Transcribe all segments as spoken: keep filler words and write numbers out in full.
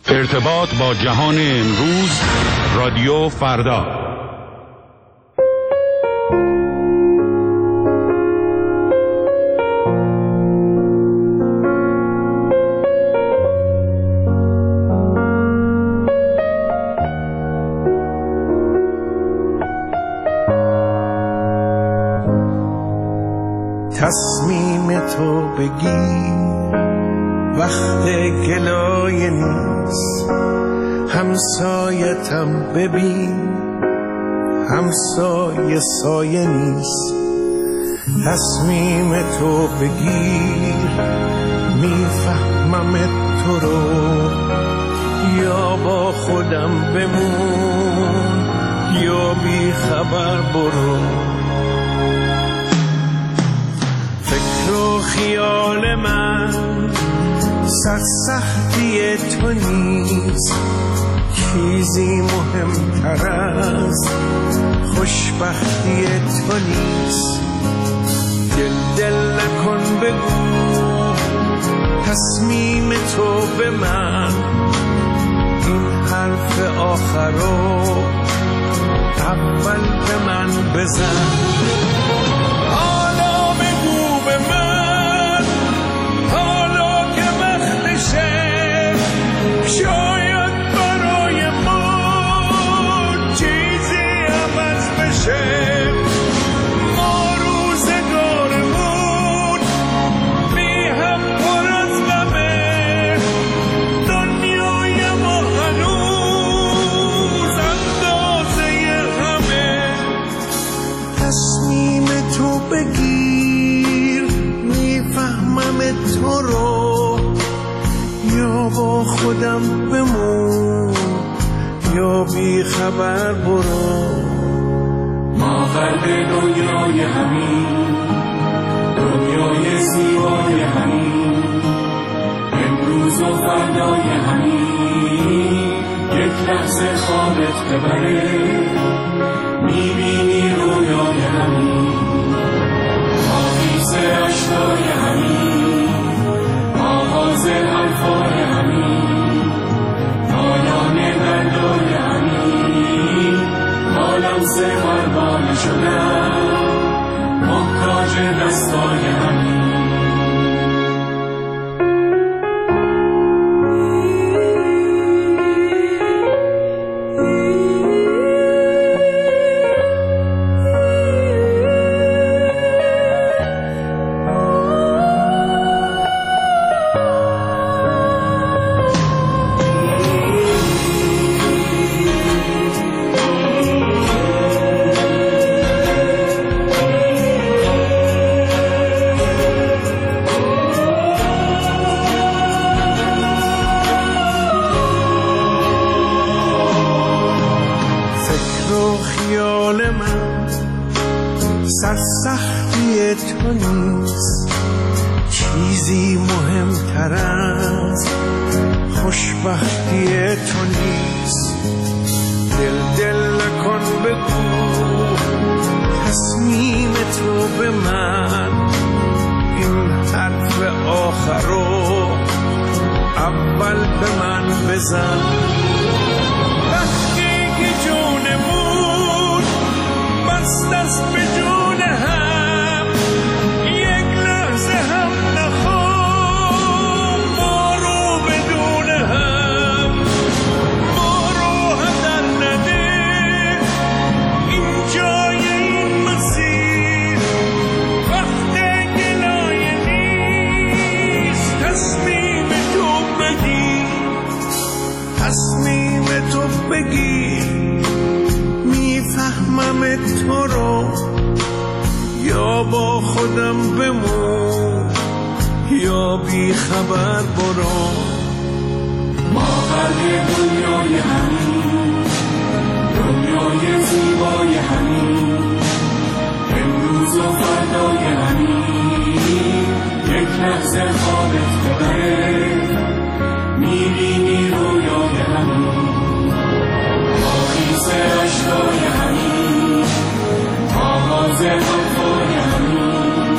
ارتباط با جهان امروز، رادیو فردا. تصمیم تو بگیر وقت گلایه نیست، همسایتم ببین همسایه سایه نیست. تصمیم تو بگیر میفهمم تو رو، یا با خودم بمون یا بی خبر برو. فکر و خیال من سرسختی تو نیست، چیزی مهمتر از خوشبختی تو نیست. دل دل نکن بگو تصمیم تو به من، این حرف آخرو اول به من بزن. حالا بگو به من، حالا که وقتشه، شاید برای ما چیزی عوض بشه. ما روزگارمون بی هم پر از غمه، دنیای ما هنوز اندازه همه. تصمیم تو بگیر میفهمم تو رو، یا با خودم بمون یا بی خبر برو. ما قلب دنیای همین، دنیای زیبای همین، امروز و فردای همین. یک لحظه خوابت ببره، میبینی رویای همین. آغیز اشکای همین، آغاز حرفای همین، پایان دردای همین. حالم سه قربان شدم، محتاج دستای همین. سرسختی تو نیست، چیزی مهمتر از خوشبختی تو نیست. دل دل نکن بگو تصمیم تو به من، این حرف آخرو اول به من بزن. وقتی که جونمون بست دست به جون هم، یک لحظه هم نخوام ما رو بدون هم. ما رو هدر نده این جای این مسیر، وقت گلایه نیست. تصمیم تو بگیر، تصمیم تو بگیر میفهمم تو رو، یا با خودم بمون یا بی خبر برو. ما قلب دنیای همین، دنیای زیبای همین، امروز و فردای همین. یک لحظه خوابت ببره، میبینی رویای همین. آغیز اشکای همین، آغاز حرفای همین،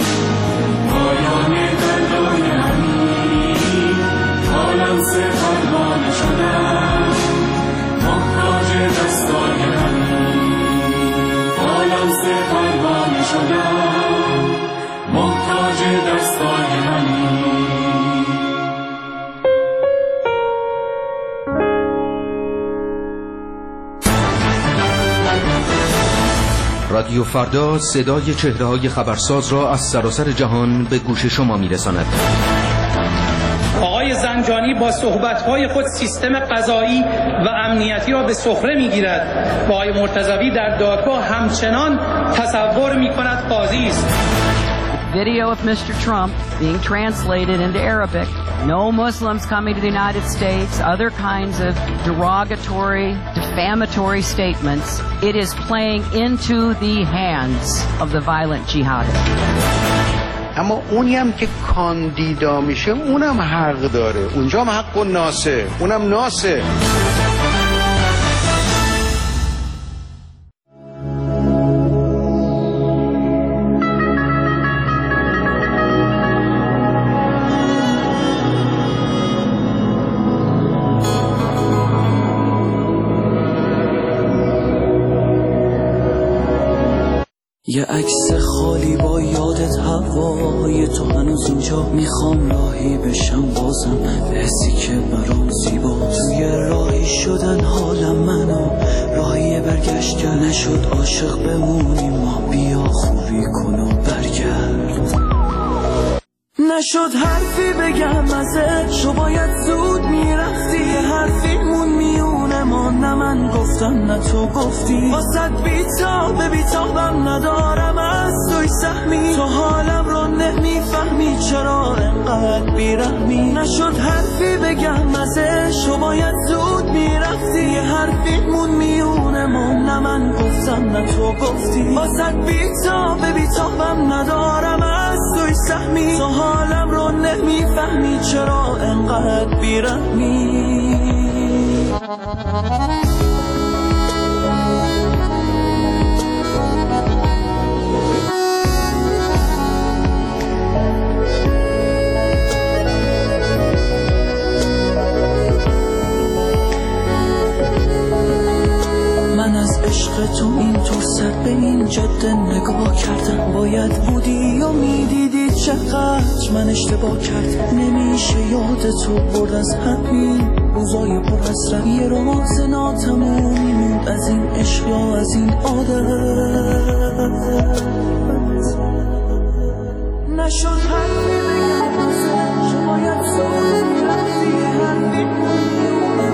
پایان دردای همین. حالم سه قربان شدم، رادیو فردا صدای چهره‌های خبرساز را از سراسر جهان به گوش شما می‌رساند. آقای زنجانی با صحبت‌های خود سیستم قضایی و امنیتی را به سخره می‌گیرد و آقای مرتضوی در دادگاه همچنان تصور می‌کند قاضی است. Video of Mister Trump being translated into Arabic. No Muslims coming to the United States, other kinds of derogatory, defamatory statements. It is playing into the hands of the violent jihadists. اما اونی هم که کاندیدا میشه اونم حق داره، اونجا هم حق و ناسه، اونم ناسه. یه عکس خالی با یادت هوای تو هنوز اینجا، میخوام راهی بشم بازم به حسی که برام زیبا. توی راهی شدن حالم منو راهی برگشت گر نشد عاشق بمونیم ما، بیا خوبی کن و برگرد. نشد حرفی بگم ازش و باید زود میرفتی، یه حرفیمون میونه ما، نه من گفتم نه تو گفتی. واسد بیتاب بیتابم ندارم از توی سهمی، تو حالم رو نمیفهمی چرا انقدر بیرحمی. نشد حرفی بگم ازش و باید زود میرفتی، یه حرفیمون میونه ما، نه من گفتم نه تو گفتی. واسد بیتاب بیتابم ندارم از توی سهمی، تو حالم رو نمیفهمی چرا انقدر بیرحمی. من از عشق تو این تو سر به این جاده نگاه کردم، باید بودی و میدیدی چقدر من اشتباه کرد. نمیشه یاد تو برد از همین روزای پر حسرت، یه راز ناتمومی موند از این عشق یا از این عادت. نشد حرفی بگم ازش باید زود میرفتی، حرفی میونه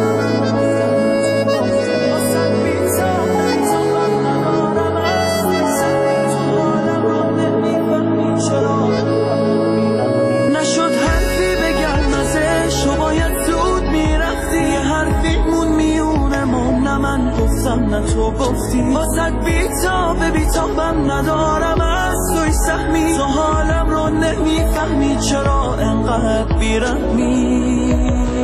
نشد حرفی بگم ازش و باید زود میرفتی، یه حرفیمون میونه ما، نه من گفتم نه تو گفتی. واسد بیتاب بیتابم ندارم از توی سهمی، تو حالم رو نمیفهمی چرا انقدر بیرحمی.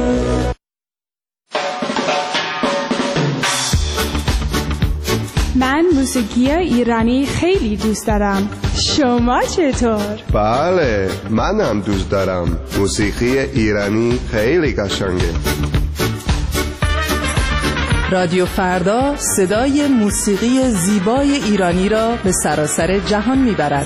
من موسیقی ایرانی خیلی دوست دارم. شما چطور؟ بله، منم دوست دارم. موسیقی ایرانی خیلی قشنگه. رادیو فردا صدای موسیقی زیبای ایرانی را به سراسر جهان میبرد.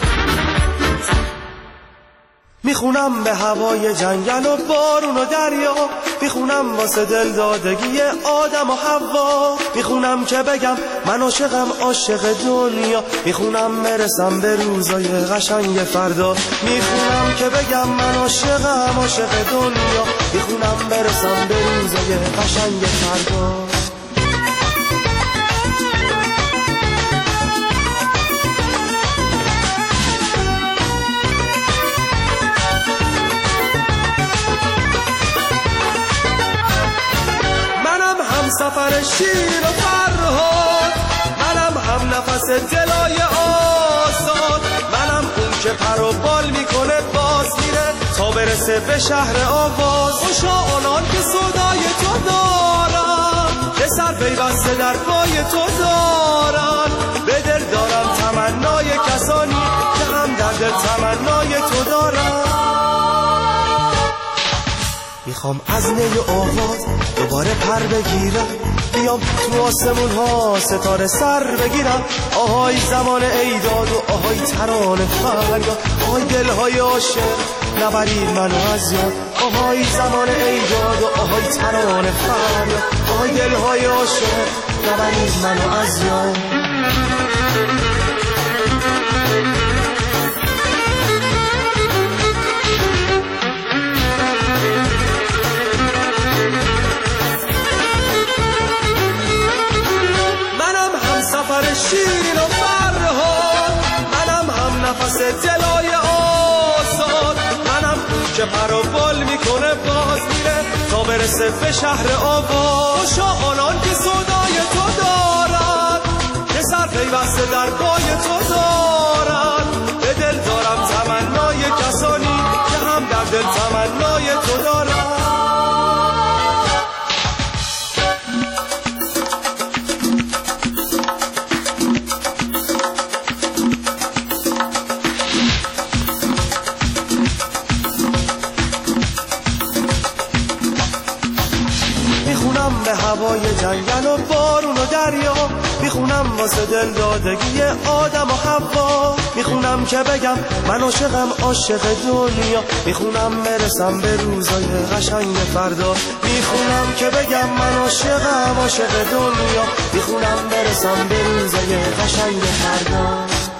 میخونم به هوای جنگل و بارون و دریا، میخونم واسه دل دادگی آدم و حوا، میخونم که بگم من عاشقم عاشق دنیا، میخونم برسم به روزای قشنگ فردا، میخونم که بگم من عاشقم عاشق دنیا، میخونم برسم به روزای قشنگ فردا. سفر شیر و فرهاد، منم هم نفس دلای آزاد، منم اون که پر و بال میکنه باز میره تا برسه به شهر آواز. خوشا آنان که صدای تو دارن، به سر پیوسته در پای تو دارن، به دل دارم تمنای کسانی که هم در دل تمنای تو دارن. میخوام از نی آواز دوباره پر بگیرم، بیام تو آسمون ها ستاره سر بگیرم. آهای زمان ایداد و آهای ترانه فریاد، آهای دلهای عاشق نبرید منو از یاد. آهای زمان ایداد و آهای ترانه فریاد، آهای دلهای عاشق نبرید منو از یاد. شیرین و فرهاد، منم هم نفس دلای آزاد، منم که پر و بال میکنه باز میره تا برسه به شهر آباد. خوشا آنان که صدای تو دارد، که سر پیوسته در پای تو دارد. به دل دارم تمنای کسانی که هم در دل تمنای تو دارد. به هوای جنگل و بارون و دریا، میخونم واسه دل دادگی آدم و حوا. میخونم که بگم من عاشقم عاشق دنیا، میخونم برسم به روزای قشنگ فردا. میخونم که بگم من عاشقم عاشق دنیا، میخونم برسم به روزای قشنگ فردا.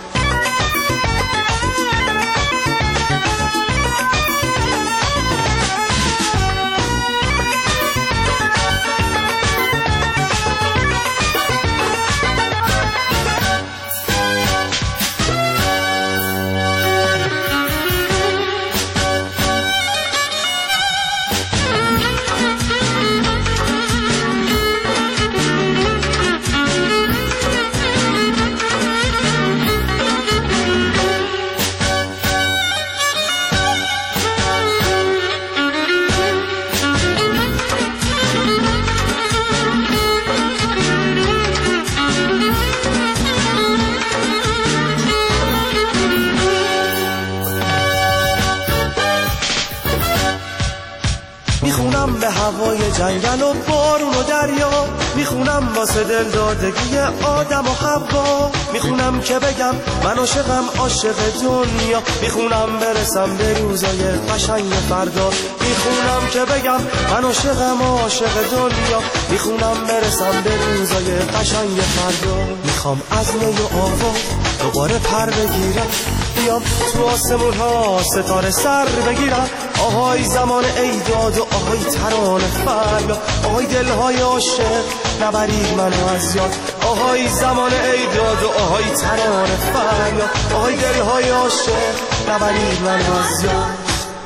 به هوای جنگل و بارون و دریا، میخونم واسه دل دادگی آدم و حوا. میخونم که بگم من عاشقم عاشق دنیا، میخونم برسم به روزای قشنگ فردا. میخونم که بگم من عاشقم عاشق دنیا، میخونم برسم به روزای قشنگ فردا. میخوام از نی و آوا دوباره پر بگیرم، بیام تو آسمون ها ستاره سر بگیرم. آهای زمان ایداد و آهای ترانه فریاد، آهای دلهای عاشق نبرید منو از یاد. آهای زمان ایداد و آهای ترانه فریاد، آهای دلهای عاشق نبرید منو از یاد.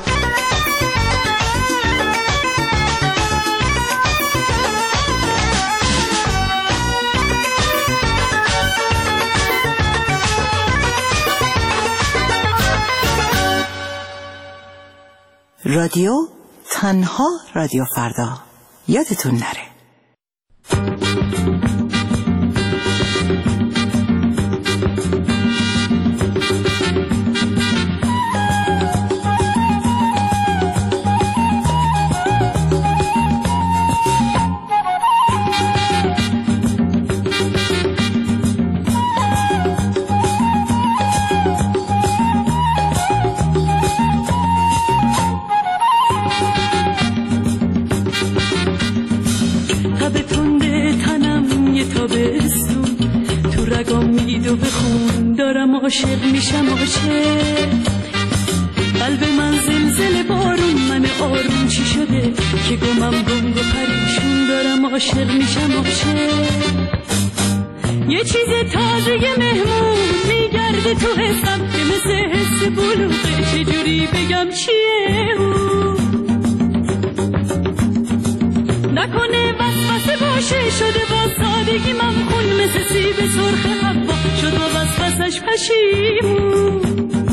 رادیو تنها رادیو فردا، یادتون نره. عاشق میشم عاشق، قلب من زلزله بارون، من آروم چی شده که گمم گنگ و پریشون دارم عاشق میشم عاشق. یه چیز تازه مهمون میگرده تو حسم که مثل حس بلوغه، چجوری بگم چیه اون؟ نکنه وسوسه باشه شده با سادگی ممخون، مثل سیب سرخ حوا شد با وسوسش پشیمون.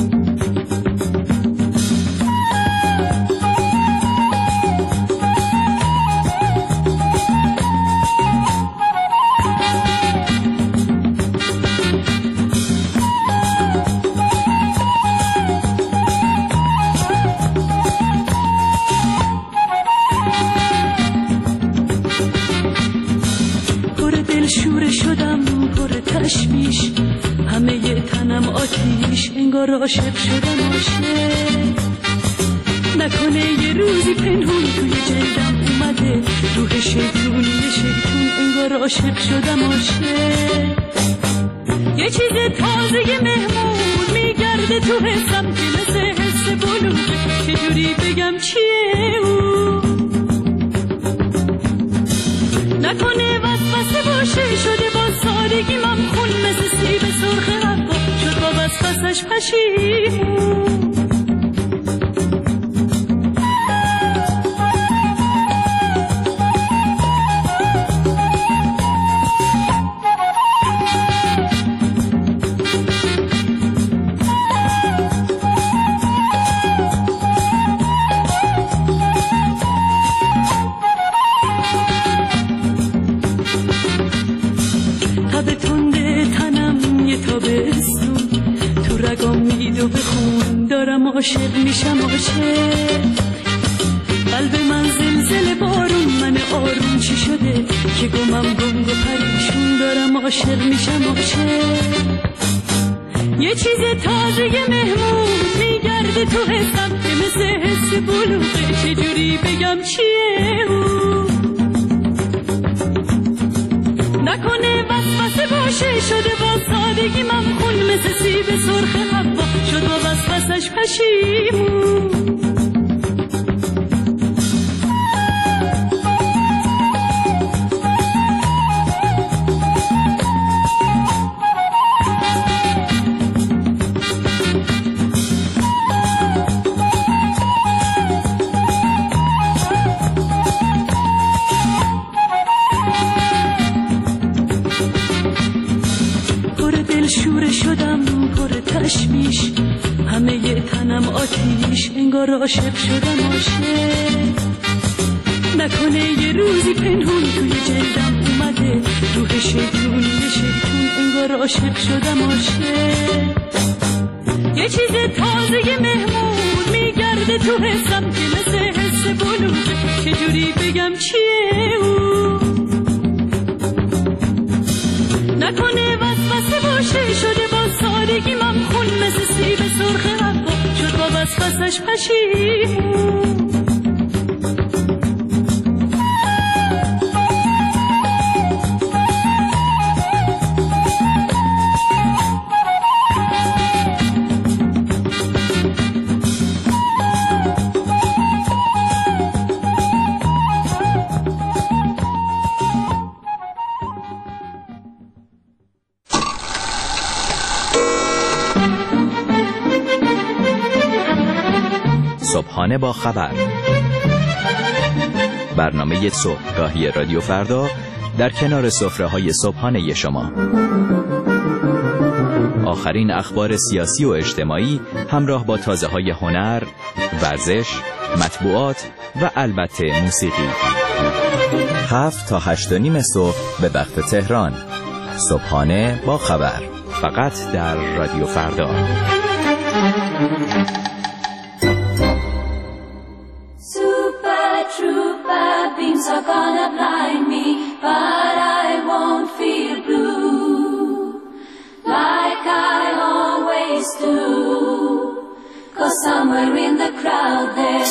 انگار عاشق شدم عاشق، نکنه یه روزی پنهون توی جلدم اومده روح شیطونی شیطون، انگار عاشق شدم عاشق. یه چیز تازه مهمون میگرده تو حسم که مثل حس بلوغه، چجوری بگم چیه او؟ نکنه وسوسه باشه شده با سادگی ممخون مثل سیب سرخ حقا شد با وسوسش پشیمون. عاشق میشم عاشق، قلب من زلزله بارون، من آروم چی شده که گمم گنگ و پریشون دارم عاشق میشم عاشق. یه چیز تازه مهمون میگرده تو حسم که مثل حس بلوغه، چجوری بگم چیه او؟ نکنه وسوسه باشه شده با سادگی ممخون مثل سیب سرخ حوا شد با وسوسش پشیمون. تشویش همه ی تنم آتیش، انگار عاشق شدم عاشق. نکنه یه روزی پنهون توی جلدم اومده روح شیطون شیطون، انگار عاشق شدم عاشق. یه چیز تازه مهمون میگرده تو حسم که مثل حس بلوغه، چجوری بگم چیه او؟ نکنه وسوسه باشه شده با سادگی ممخون مثل سیب سرخ حوا شد با وسوسش پشیمون. صبحانه با خبر، برنامه صبحگاهی رادیو فردا در کنار سفره‌های صبحانه شما. آخرین اخبار سیاسی و اجتماعی همراه با تازه‌های هنر، ورزش، مطبوعات و البته موسیقی. هفت تا هشت و نیم صبح به وقت تهران. صبحانه با خبر، فقط در رادیو فردا. Beams are gonna blind me, but I won't feel blue like I always do, 'cause somewhere in the crowd there's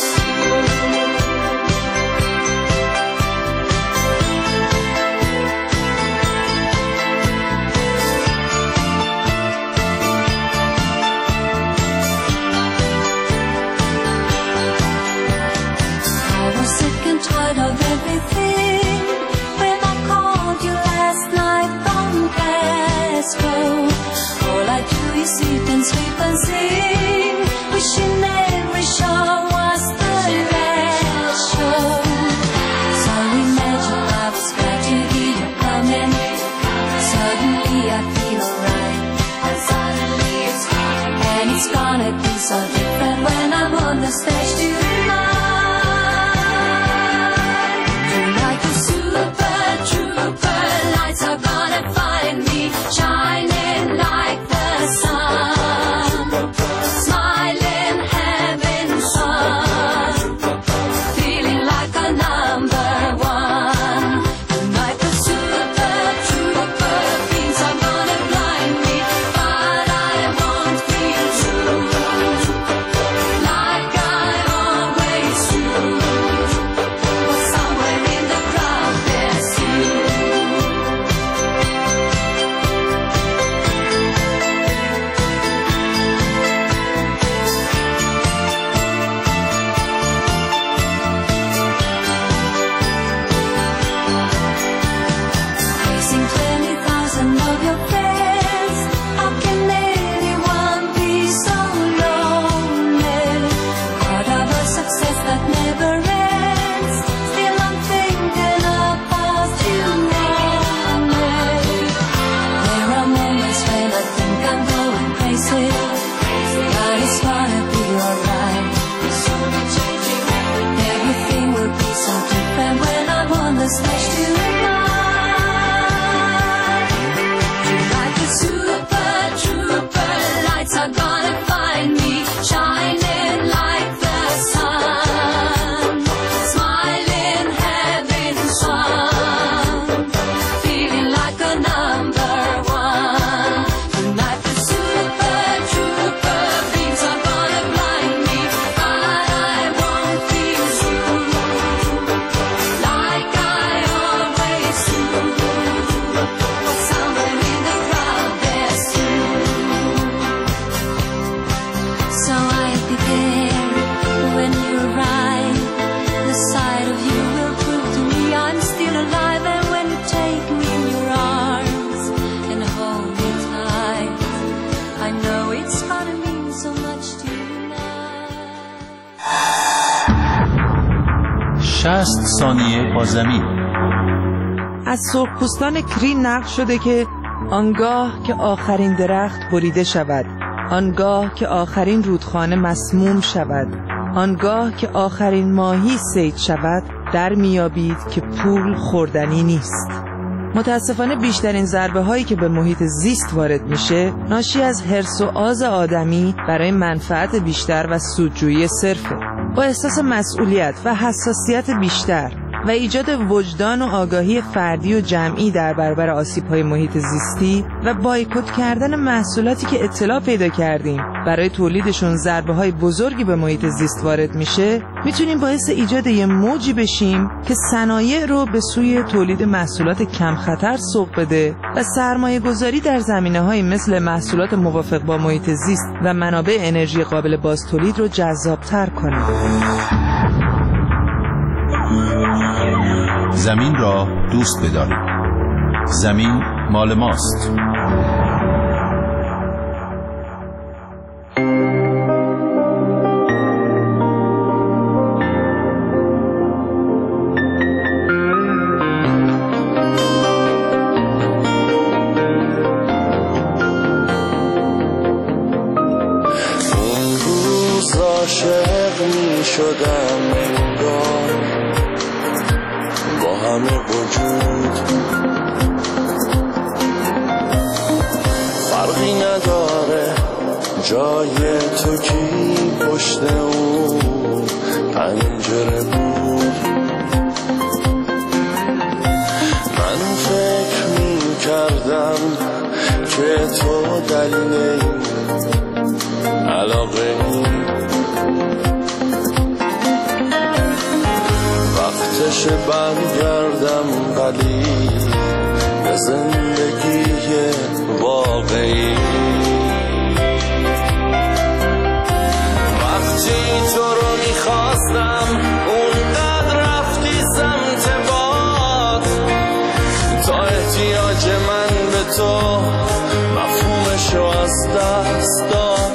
tired of everything. When I called you last night from Glasgow, all I do is sit and sleep and sing, wishing every show was the just wish to remind tonight the super trooper lights are gonna find me shining like the sun, smiling, having fun, feeling like a number one. Tonight the super trooper beams are gonna blind me, but I won't feel true like I always do. Somewhere in the crowd there's you. So I'll be there when you arrive. The sight of you will prove to me I'm still alive. And when you take me in your arms and hold me tight, I know it's gonna mean so much to you now. شصت ثانیه با زمین. از سرخپوستان کرین نقل شده که آنگاه که آخرین درخت بریده شود، آنگاه که آخرین رودخانه مسموم شود، آنگاه که آخرین ماهی صید شود، در میابید که پول خوردنی نیست. متاسفانه بیشترین ضربه هایی که به محیط زیست وارد میشه ناشی از حرص و آز آدمی برای منفعت بیشتر و سودجویی صرفه. با احساس مسئولیت و حساسیت بیشتر و ایجاد وجدان و آگاهی فردی و جمعی در برابر آسیب‌های محیط زیستی و بایکوت کردن محصولاتی که اطلاع پیدا کردیم برای تولیدشون ضربه‌های بزرگی به محیط زیست وارد میشه، میتونیم باعث ایجاد یه موجی بشیم که صنایع رو به سوی تولید محصولات کم خطر سوق بده و سرمایه گذاری در زمینه‌های مثل محصولات موافق با محیط زیست و منابع انرژی قابل بازتولید رو جذاب‌تر کنه. زمین را دوست بدارید. زمین مال ماست. اون روز عاشق می شدم انگار با همه وجود، فرقی نداره جای تو کی پشت اون پنجره بود. من فکر می کردم که تو دلیل این علاقه ای، وقتش برگردم ولی به زندگی واقعی. وقتی تو رو میخواستم اونقدر رفتی سمت باد تا احتیاج من به تو مفهومشو از دست داد.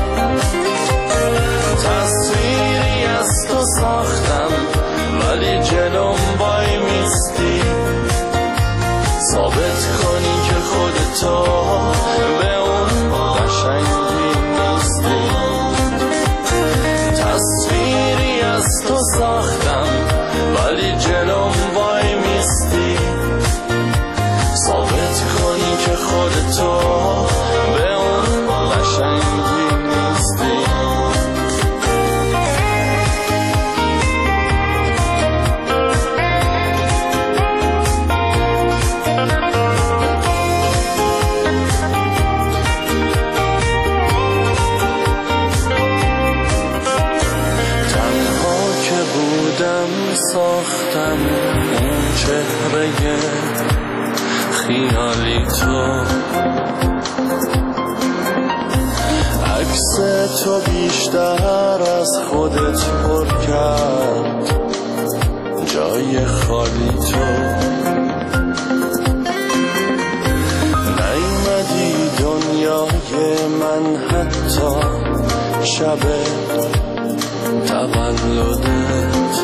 تصویری از تو ساختم ولی جلوم وای میستی، ثابت کنی که خودتو به اون قشنگی نیستی. تصویری از تو ساختم ولی جلوم وای میستی، ثابت کنی که خودتو به اون قشنگی نیستی. ساختم اون چهره خیالی تو، عکس تو بیشتر از خودت پر کرد جای خالی تو. نیومدی دنیای من حتی شب تولدت،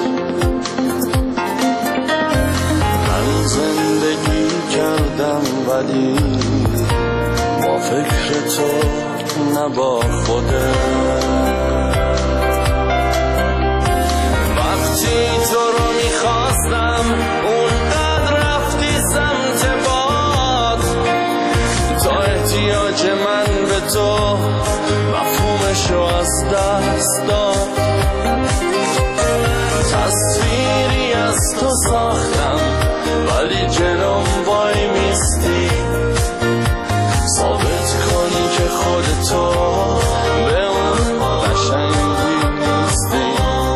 زندگی کردم ولی با فکر تو نه با خودت. وقتی تو رو میخواستم اون ساختم ولی جلوم وای میستی ثابت کنی که خودتو به اون قشنگی نیستی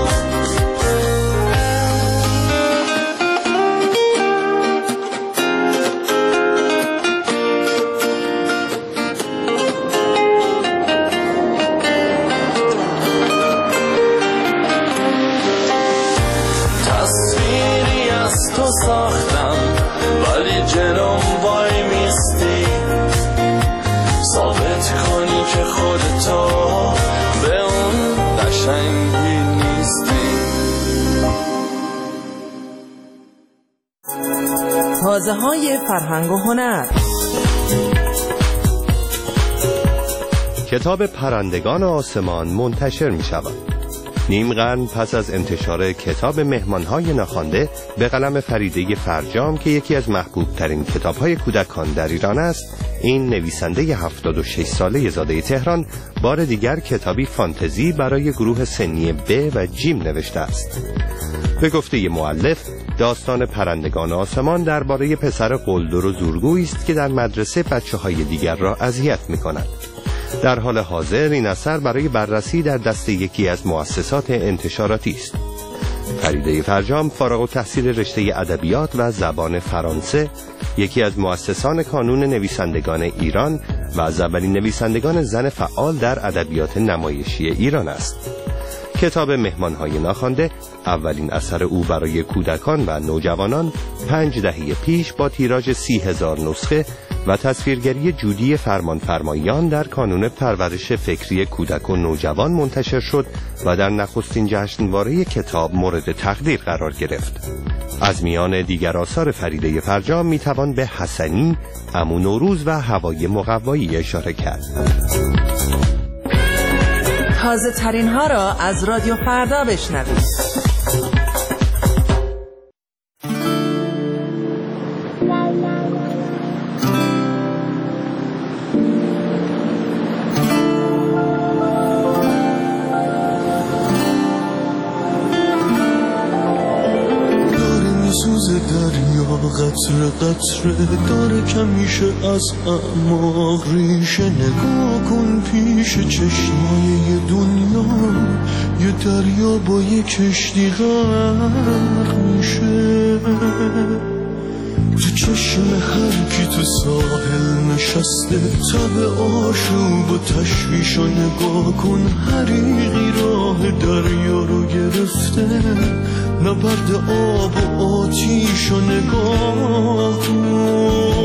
تصویری از تو ساختم ولی جلوم وای میستی ثابت کنی که خودتو به اون قشنگی نیستی تازه های فرهنگ و هنر. کتاب پرندگان آسمان منتشر می شود. نیم قرن پس از انتشار کتاب مهمانهای ناخوانده به قلم فریده فرجام که یکی از محبوب ترین کتابهای کودکان در ایران است، این نویسنده هفتاد و شش ساله زاده تهران بار دیگر کتابی فانتزی برای گروه سنی ب و جیم نوشته است. به گفته مؤلف، داستان پرندگان آسمان درباره پسر قلدر و زورگویی است که در مدرسه بچه‌های دیگر را اذیت می‌کند. در حال حاضر این اثر برای بررسی در دست یکی از مؤسسات انتشاراتی است. فریده فرجام فارغ التحصیل رشته ادبیات و زبان فرانسه، یکی از مؤسسان کانون نویسندگان ایران و از اولین نویسندگان زن فعال در ادبیات نمایشی ایران است. کتاب مهمانهای ناخوانده اولین اثر او برای کودکان و نوجوانان پنج دهه پیش با تیراژ سی هزار نسخه و تصویرگری جودی فرمانفرمایان در کانون پرورش فکری کودک و نوجوان منتشر شد و در نخستین جشنواره کتاب مورد تقدیر قرار گرفت. از میان دیگر آثار فریده فرجام میتوان به حسنی، عمو نوروز و هوای مقوایی اشاره کرد. تازه ترین ها را از رادیو فردا بشنوید. قطره قطره داره کمیشه از اعماق ریشه نگاه کن پیش چشمای دنیا یه دریا با یه کشتی غرق میشه تو چشم هر کی تو ساحل نشسته تب آشوب و تشویش رو نگاه کن حریقی راه دریا رو گرفته نبرد آب و آتیش رو نگاه کن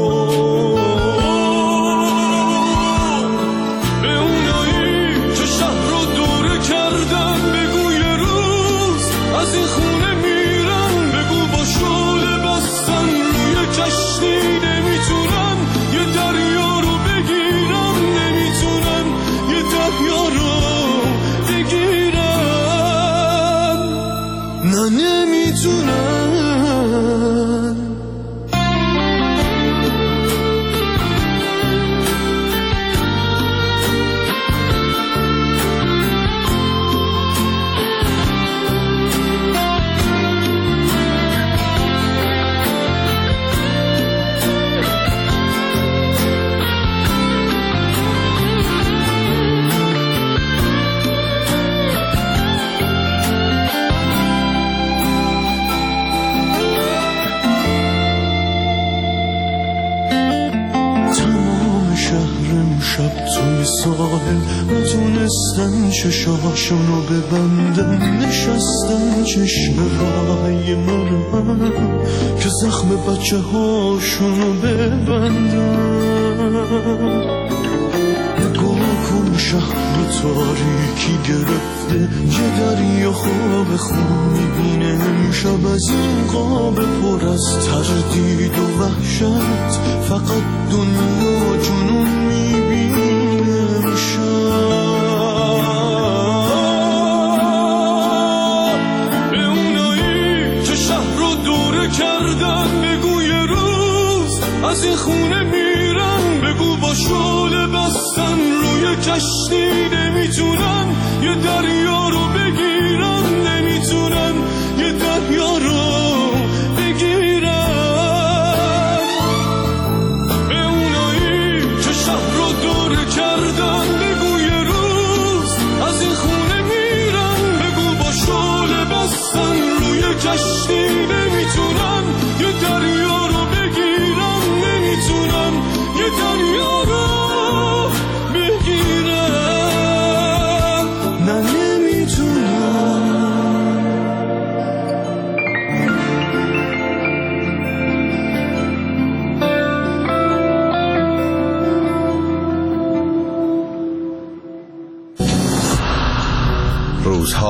به اونایی که شهر رو دوره کردن بگو یه روز از این خونه میرن بگو با شعله بستن روی کشتی نمیتونن یه دریا رو بگیرن نمیتونن یه دریا رو بگیرن نه نمیتونن ساحل نتونستن چشاشونو ببندن نشستن چشم رای مرمن که زخم بچه هاشونو ببندن نگاه کن شهر تاریکی گرفته یه دریا خواب خون میبینه امشب از این قاب پر از تردید و وحشت فقط دنیا جنون میبینه به اونایی که شهر رو دوره کردن بگو یه روز از این خونه میرن بگو با شعله بستن روی کشتی نمیتونن یه دریا رو بگیرن نمیتونن یه دریا رو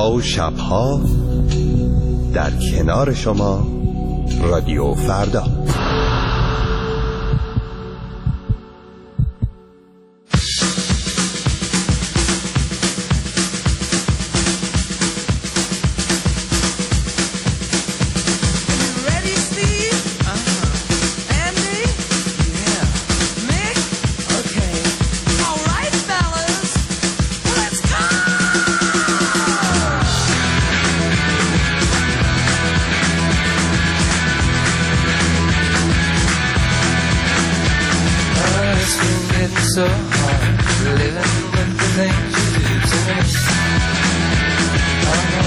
روزها و شبها در کنار شما رادیو فردا. So hard living with the things you do to me. Oh no,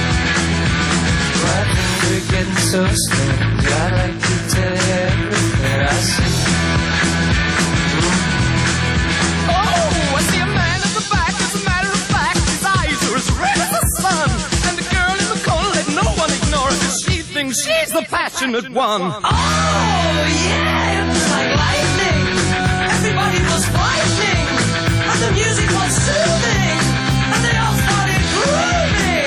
my things are getting so strange. I like to tell you everything I see. Mm. Oh, I see a man in the back. As a matter of fact, his eyes are as red as the sun. And the girl in the corner, let no one ignore her, 'cause she thinks she's the passionate one. Oh yeah, it was like lightning. Everybody was fighting, and the music was soothing, and they all started grooving.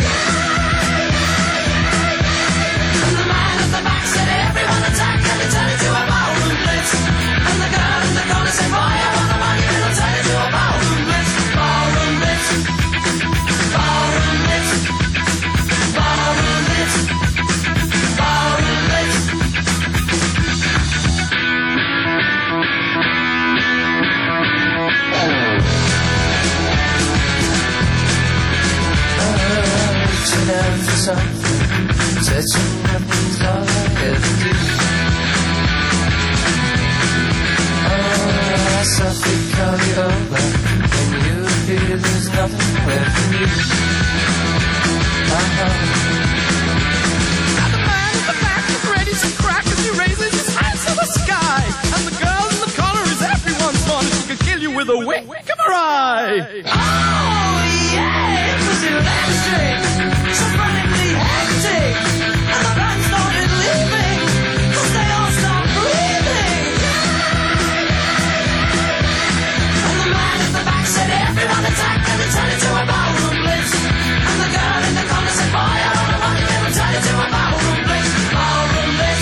And the man at the back said, everyone attack, and it turned into a ballroom blitz. And the girl in the corner said, boy, I want the money, and it'll turn into a ballroom blitz. Ballroom blitz, ballroom blitz, ballroom blitz, ballroom blitz. Out for something, touching nothing's all I ever do. Oh, I softly call you over, when you appear there's nothing left for you. Uh-huh. Now the man in the back is ready to crack as he raises his hands to the sky. And the girl in the corner is everyone's fun, she could kill you with a wink of her eye. Oh, yeah, it was electric. So frantically hectic, and the band started leaving, 'cause they all stopped breathing. And the man at the back said, everyone attack, and it turned into a ballroom blitz. And the girl in the corner said, boy, I don't know what it will turn into a ballroom blitz. Ballroom blitz.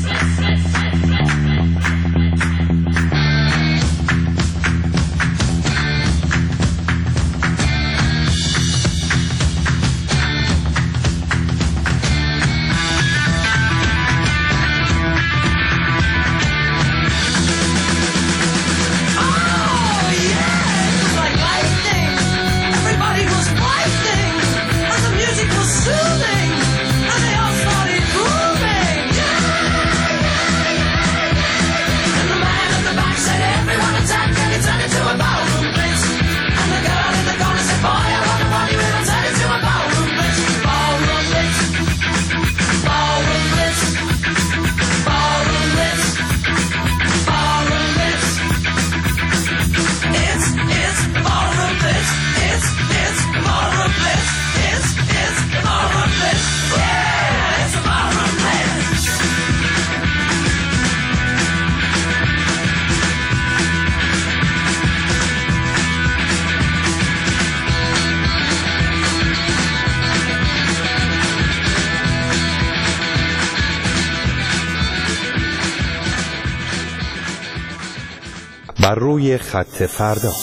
بر روی خط فردا.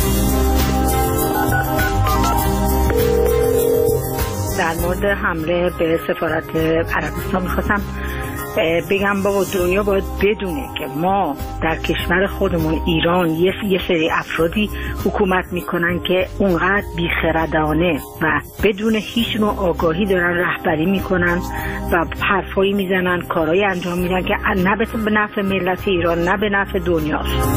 در مورد حمله به سفارت عربستان میخواستم بگم بابا دنیا باید بدونه که ما در کشور خودمون ایران یه یه سری افرادی حکومت میکنن که اونقدر بیخردانه و بدون هیچ نوع آگاهی دارن رهبری میکنن و حرفایی میزنن، کارهایی انجام میدن که نه به نفع ملت ایران نه به نفع دنیاست.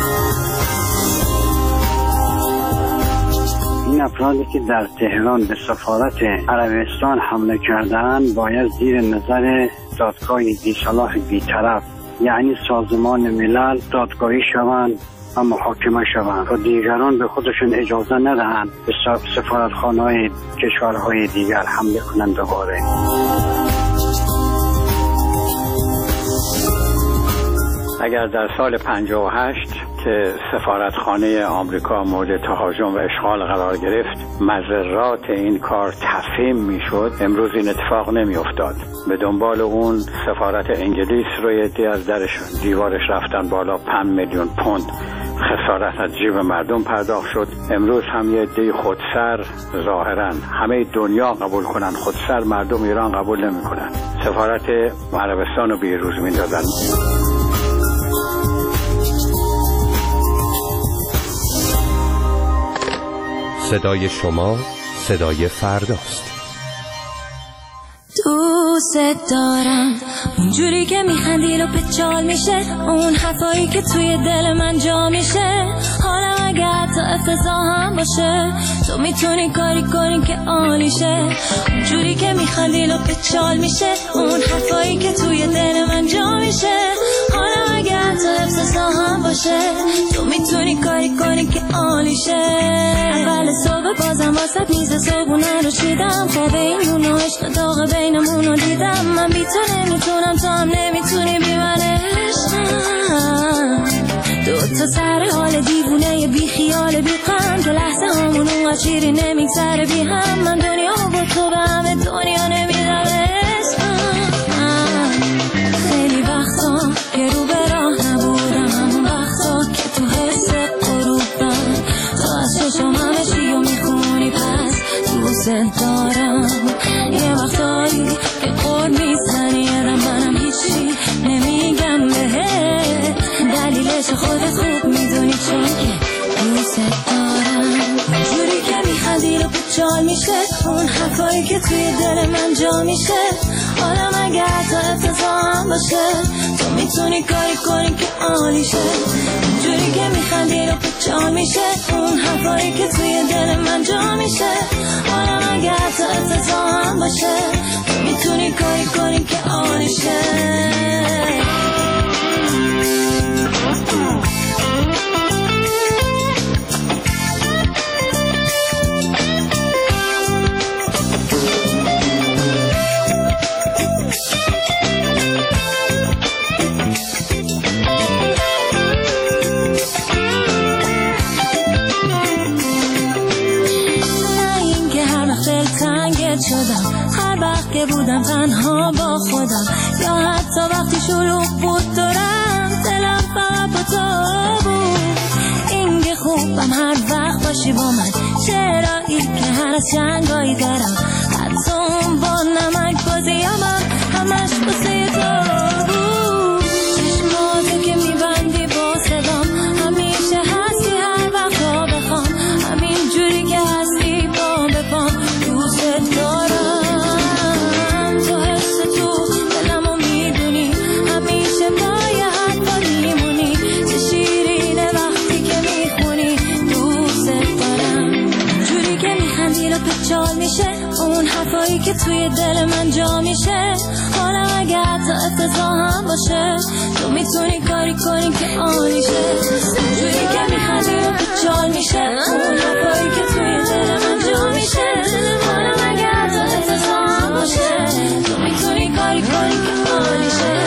این افرادی که در تهران به سفارت عربستان حمله کردن باید زیر نظر دادگاه بی‌صلاح بی‌طرف یعنی سازمان ملل دادگاهی شوند و محاکمه شوند و دیگران به خودشون اجازه ندهند به سفارتخانه‌های کشورهای دیگر حمله کنند. دوباره اگر در سال پنجاه و هشت که سفارتخانه آمریکا مورد تهاجم و اشغال قرار گرفت، مضرات این کار تفهیم میشد، امروز این اتفاق نمی افتاد. به دنبال اون سفارت انگلیس رو یه عده از درش دیوارش رفتن بالا، پنج میلیون پوند خسارت از جیب مردم پرداخت شد. امروز هم یه عده خودسر ظاهرا همه دنیا قبول کنن، خودسر مردم ایران قبول نمی کنن، سفارت عربستان رو بیروز می دادن. صدای شما صدای فرداست. دوست دارم اونجوری که میخندی رو پچال میشه، اون حرفایی که توی دل من جا میشه. حالا اگر تا افتضاح هم باشه تو میتونی کاری کنی که عالیشه. اونجوری که میخندی رو پچال میشه، اون حرفایی که توی دل من جا میشه. حالا اگر تا افتضاح هم باشه تو میتونی کاری کنی که عالیشه. اول صبح بازم واسه میز صبحونه رو چیدم، خواب این اون عشق داغ بینمون رو دیدم. من بی تو نمیتونم، تو هم نمیتونی بی من عشقم. دو تا سر حال دیوونه بی خیال بی غم که لحظه همون اون چیری نمیگذره بی هم. من دنیا با تو به همه دنیا نمیدم عشقم. خیلی وقتا که رو به راه نبودم، همون وقتا که تو حس قروبم تو از چشم همه چی رو میخونی، پس دوست دارم. یه وقتایی که قول میزنی یادم منم هیچی نمیگم بهت، دلیلش خودت خوب میدونی چون که دوست دارم. جوری که میخندی رو پچال میشه، اون حرفایی که توی دل من جا میشه. حالا اگر تا افتضاح هم باشه تو میتونی کاری کنی که عالیشه. جوری که میخندی رو پچال میشه، اون حرفایی که توی دل من جا میشه. حالا اگر تا افتضاح هم باشه تو میتونی کاری کنی که عالیشه. شدم هر وقت که بودم تنها با خودم، یا حتی وقتی شلوغ بود دورم دلم فقط با تو بود. این که خوبم هر وقت باشی با من، چرایی که هر از چنگایی دارم، حتی اون با نمک بازیامم همش بسه تو بود. چشماتو که میبندی با صدام همیشه هستی، هر وقت ها بخوام همین جوری که هستی با بپام. دوست دارم تو حس تو دلمو میدونی، همیشه پای حرفا میمونی، چه شیرینه وقتی که میخونی. دوست دارم جوری که میخندی رو پچال میشه، اون حرفایی که توی دل من جا میشه. حالا اگر تا افتضاح هم باشه تو میتونی کاری کنی که عالیشه. جوری که میخندی رو پچال میشه، اون حرفایی که توی دل من جا میشه. حالا اگر تا افتضاح هم باشه تو میتونی کاری کنی که عالیشه.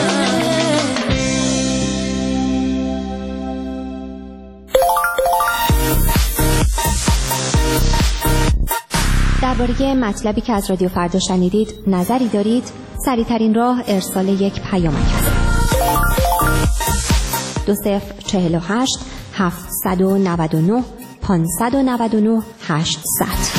درباره مطلبی که از رادیو فردا شنیدید نظری دارید؟ سریع‌ترین راه ارسال یک پیامک است. دو صفر چهل و هشت هفتصد و نود و نه پانصد و نود و نه هشتصد.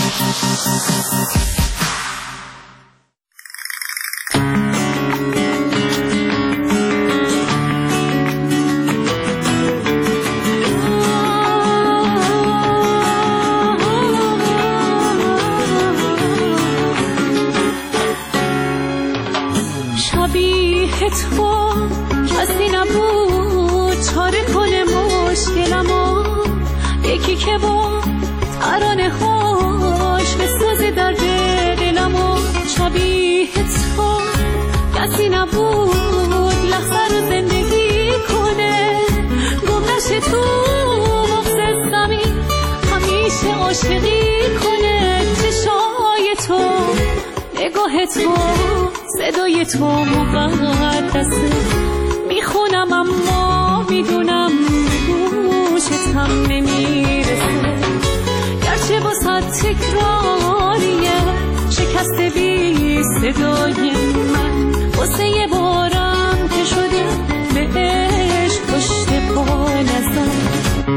تو کسی نبود چاره کنه مشکلمو، یکی که با ترانه هاش بسازه درد دلمو. شبیه تو کسی نبود لحظه رو زندگی کنه، گم نشه تو مغز زمین همیشه عاشقی کنه. چشای تو نگاه تو صدای تو مقدسه، میخونم اما میدونم نمیرسه، گرچه با صد تکراریه شکست بی صدای من، واسه یه بارم که شده بهش پشت پا نزن.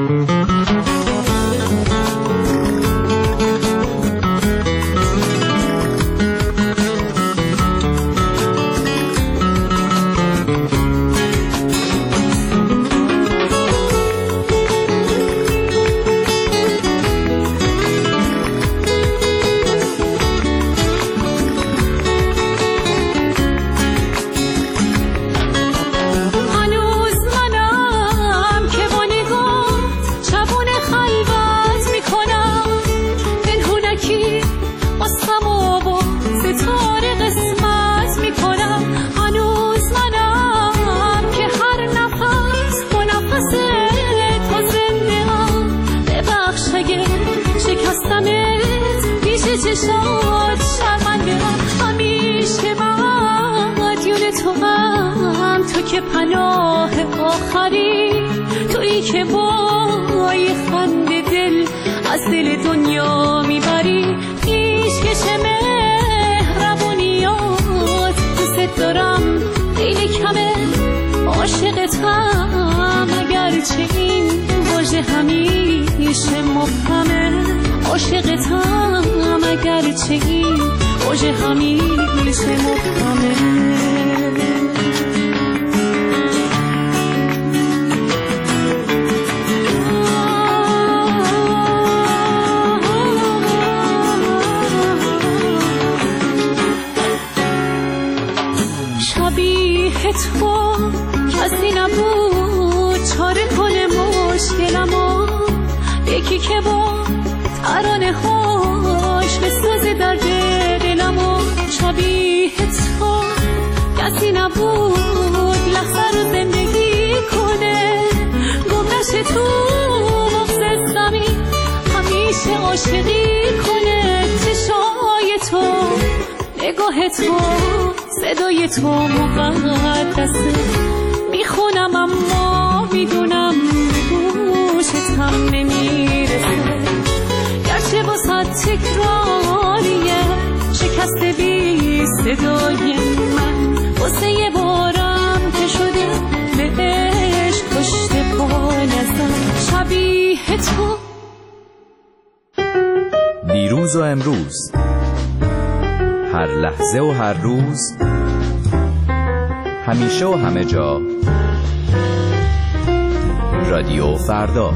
چشات شرمنده هم همیشه مدیون تو هم، تو که پناه آخری، تویی که با یه خنده دل از دل دنیا میبری. پیشکش مهربونیات دوست دارم خیلی کمه، عاشقتم اگرچه این واژه همیشه مبهمه، عاشقتم اگرچه این واژه همیشه مبهمه. شبیه تو کسی نبود چاره کنه مشکلمو، یکی که با ترانه هاش بسازه درد دلمو. شبیه تو کسی نبود لحظه رو زندگی کنه، گم نشه تو مغز زمین همیشه عاشقی کنه. چشای تو نگاه تو صدای تو مقدسه، میخونم اما میدونم گوشت هم نمیرسه، گرچه با صد تکراریه شکست بی صدای من، واسه یه بارم که شده بهش پشت پا نزن. شبیه تو دیروز و امروز، هر لحظه و هر روز، همیشه و همه جا، رادیو فردا.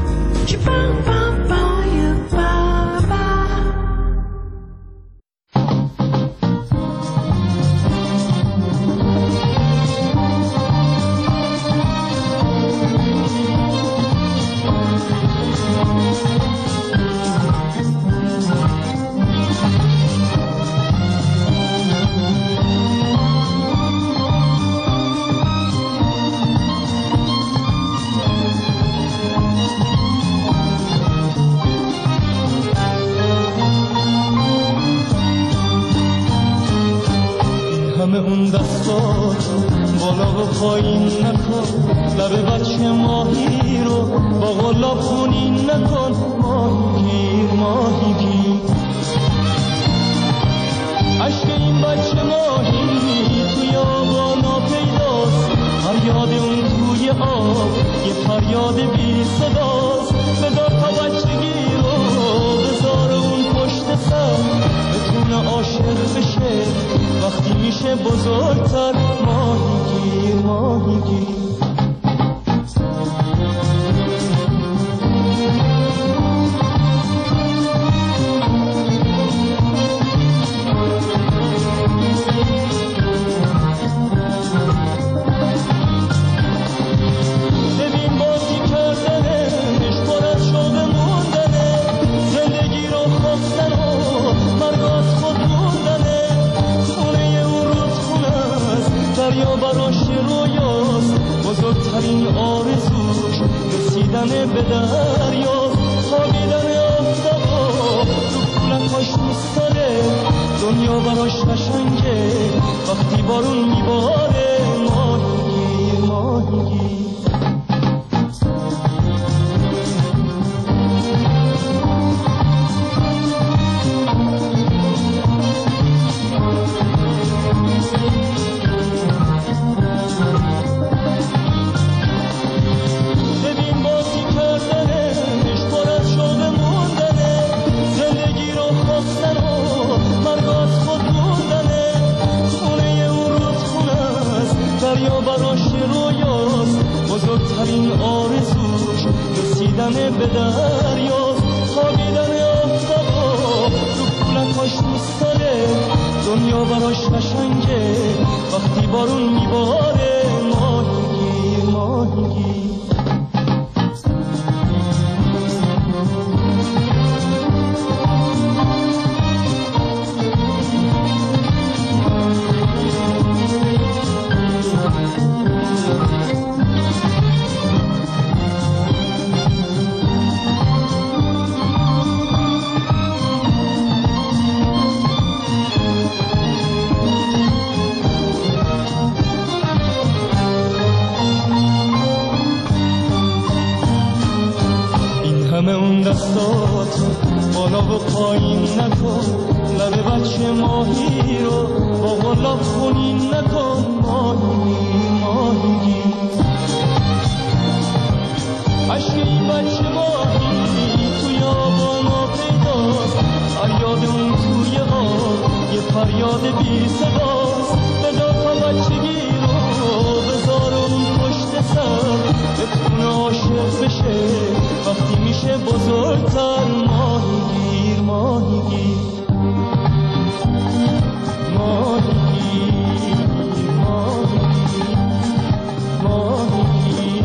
پایین نکن، لب بچه ماهی رو با غلاب خونین نکن. ماهی گیر ماهی گیر، عشق این بچه ماهی توی آبانا پیداست، فریاد اون توی آب یه فریاد بی صداست. بذار تا بچگی رو بذار اون پشت سر، بتونه عاشق بشه وقتی میشه بزرگتر. ماهی گیر ماهی گیر، ببین بازی کردنش پر از شوق موندنه، زندگی رو خواستن و من رو از خود موندنه. خونه اون رودخونه است، دریا براش رویاست، بزرگترین آرزوش رسیدن به دریا. خوابیدن آفتابا رو کولکاش دوست داره، دنیا براش قشنگه وقتی بارون میباره. ماهی گیر ماهی گیر، همیشه رویاست، بزرگترین آرزوش رسیدن به دریاست. خوابیدن آفتابا رو پولکاش دوست داره، دنیا براش قشنگه وقتی بارون میباره. ماهیگیر ماهیگیر دستاتو بالا و پایین نکن، لب بچه ماهی رو با غلاب خونین نکن. ماهی ماهی عشق این بچه ماهی توی آبانا پیداست، فریاد اون توی آب یه فریاد بی صداست. بدا تا بچگی رو بذار اون پشت سر، بتونه عاشق بشه وقتی میشه بزرگتر. ماهیگیر ماهیگیر ماهیگیر ماهیگیر ماهیگیر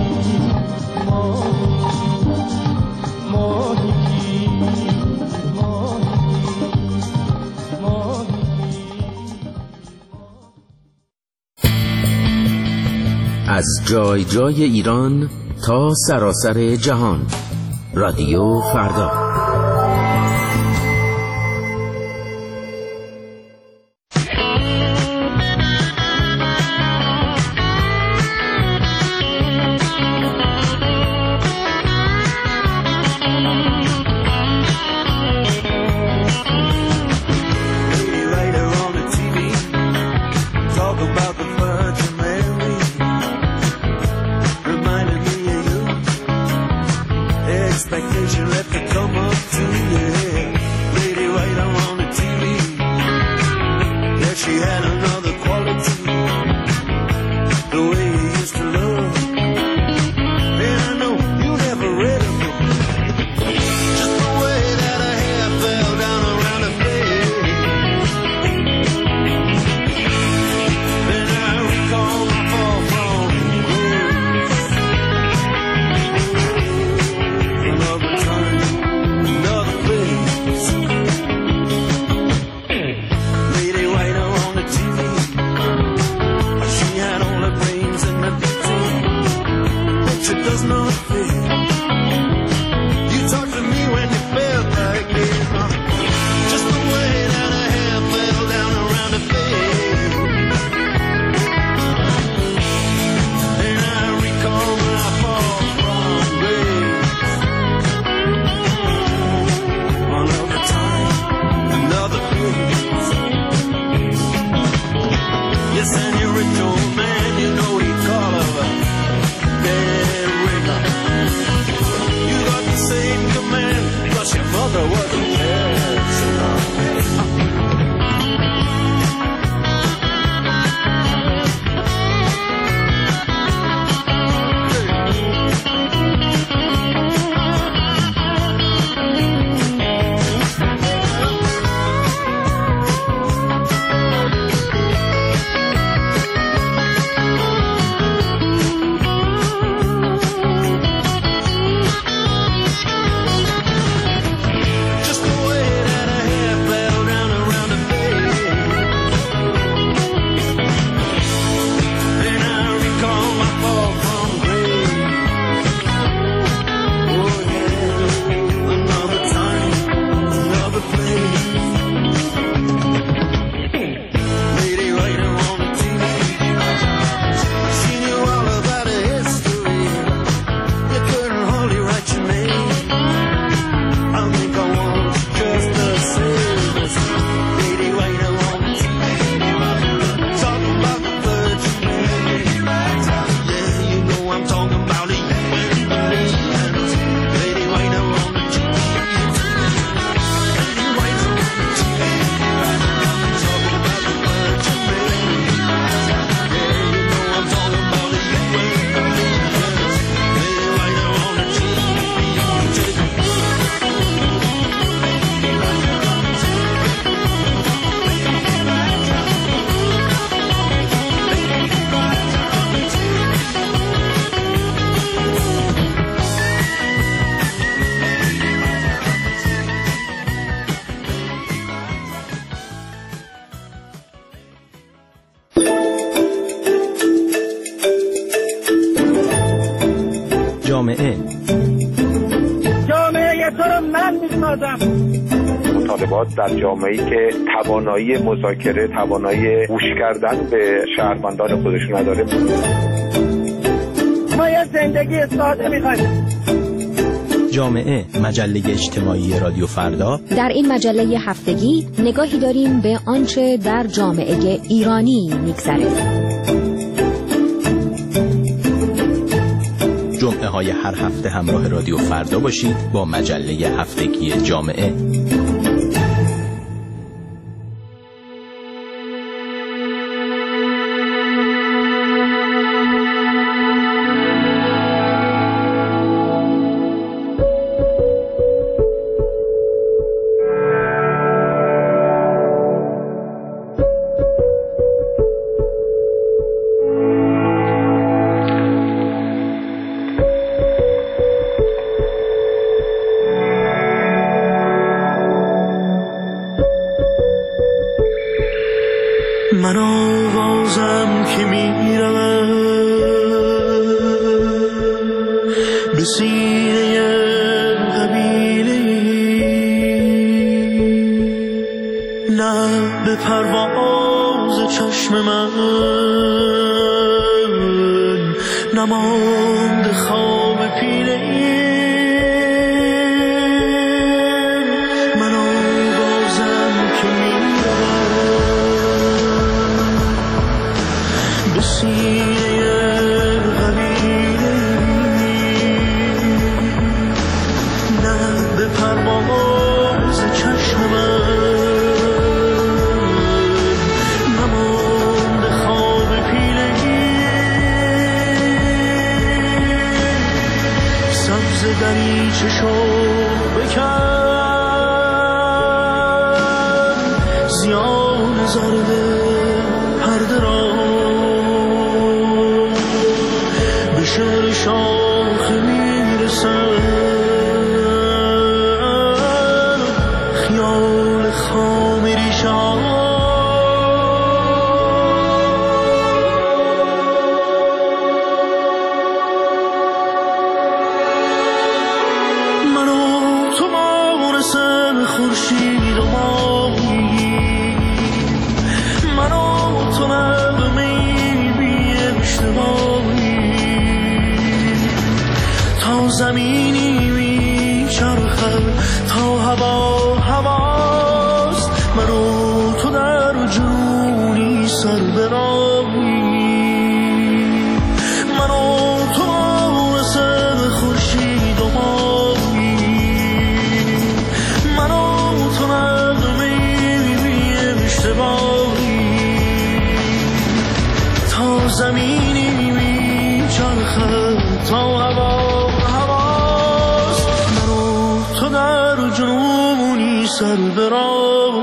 ماهیگیر از جای جای ایران تا سراسر جهان، رادیو فردا. Senorita, man, you know he call her a bad ringer. جامعه جامعه تو رو من میسازم. مطالبات در جامعه‌ای که توانایی مذاکره، توانایی گوش کردن به شهروندان خودش نداره. ما یه زندگی ساده می‌خوایم. جامعه، مجله اجتماعی رادیو فردا. در این مجله هفتگی نگاهی داریم به آنچه در جامعه ایرانی می‌گذره. جمعه های هر هفته همراه رادیو فردا باشید با مجله هفتگی جامعه. من آوازم که میرم به سینه قبیله، نه به پرواز چشم من نماند خواب پیله. من آوازم که میرم به سینه قبیله، نه به پرواز چشم من نماند خواب پیلگی. سبز دریچه شو بکن، زیان زرد پرده را به شعر شاخ میرسن. خیال خام ریشان من و تو مانسن خورشید و ماهی، من و تو نغمه‌ای بی اشتباهی، تا زمینی میچرخد تا هوا هواست. من و تو در جنونی سر به راهی، من و تو رسد خورشید و ماهی، من و تو نغمه‌ای بی اشتباهی، تا زمینی میچرخد تا هوا هواست. من و تو در جنونی سر به راه